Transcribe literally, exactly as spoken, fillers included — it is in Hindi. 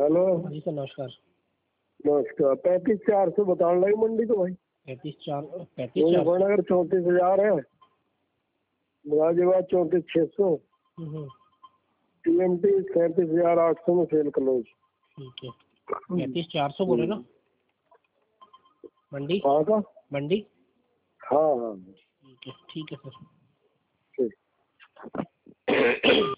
हेलो जी सर नमस्कार। नमस्कार। पैंतीस चार सौ बताने लगी मंडी तो भाई। पैंतीस चार पैंतीस चार मुजफ्फरनगर चौंतीस हजार है, गाजियाबाद चौंतीस छह सौ, टीएमटी सैंतीस हजार आठ सौ में सेल क्लोज। ठीक है, पैंतीस चार सौ बोले ना मंडी? कहाँ का? मंडी। हाँ हाँ ठीक है ठीक है सर। ठीक।